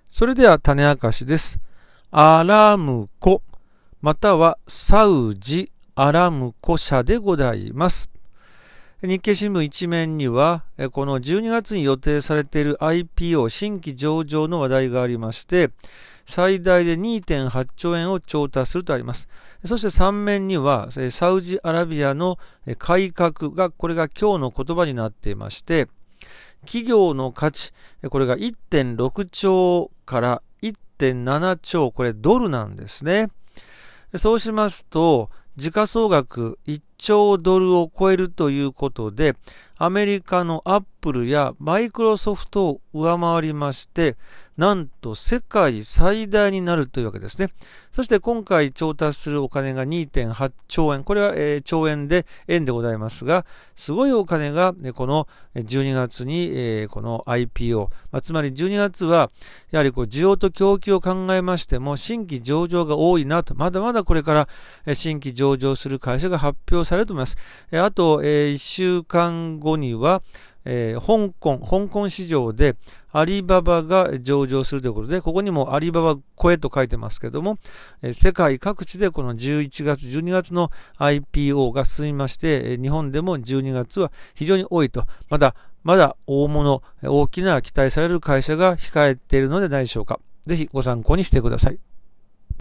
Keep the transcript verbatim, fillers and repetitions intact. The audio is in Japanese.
それでは種明かしです。アラムコ、またはサウジアラムコ社でございます。日経新聞一面には、このじゅうにがつに予定されている アイピーオー 新規上場の話題がありまして、最大で にてんはちちょうえんを調達するとあります。そしてさん面には、サウジアラビアの改革が、これが今日の言葉になっていまして、企業の価値、これが いってんろくちょうからいってんななちょう、これドルなんですね。そうしますと、時価総額いっちょうドルを超えるということで、アメリカのアップルやマイクロソフトを上回りまして、なんと世界最大になるというわけですね。そして今回調達するお金が にてんはちちょうえん。これは、えー、兆円で円でございますが、すごいお金が、ね、このじゅうにがつに、えー、この アイピーオー、まあ、つまりじゅうにがつはやはりこう需要と供給を考えましても新規上場が多いなと、まだまだこれから新規上場する会社が発表されると思います。あと、えー、いっしゅうかんごには、えー、香港、香港市場でアリババが上場するということで、ここにもアリババ超えと書いてますけども、えー、世界各地でこのじゅういちがつ、じゅうにがつの アイピーオー が進みまして、えー、日本でもじゅうにがつは非常に多いと、まだまだ大物、大きな期待される会社が控えているのではないでしょうか。ぜひご参考にしてください。